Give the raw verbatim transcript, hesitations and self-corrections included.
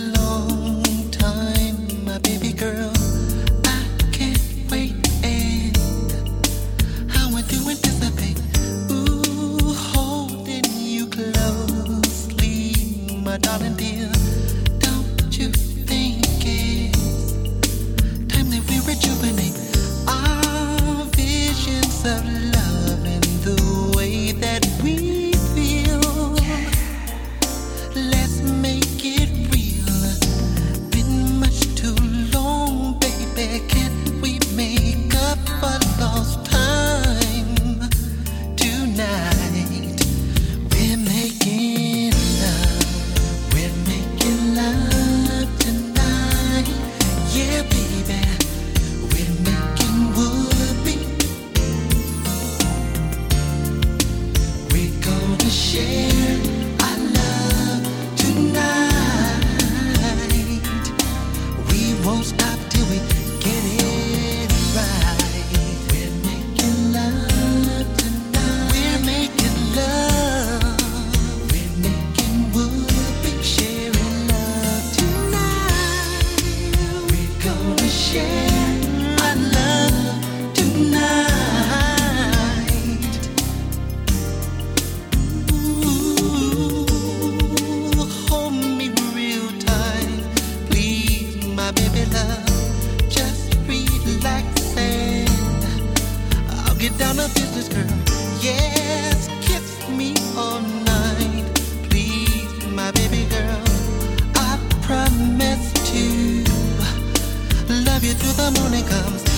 long time, my baby girl. I can't wait, and how I do anticipate. Ooh, holding you closely, my darling dear. Don't you think it's time that we rejuvenate our visions of love in the way that we feel? Let's make it real. Been much too long, baby. Can't we make up for lost time tonight? We're making love. We're making love tonight. Yeah, baby. We're making whoopee. We're gonna share our love tonight. We won't stop till we get it right. We're making love tonight. We're making love. We're making whoopee. Sharing love tonight. We're gonna share our love tonight. Ooh, hold me real tight, please, my baby love. Just relax and I'll get down to business, girl. Yes, kiss me all night, please, my baby girl. I promise to love you till the morning comes.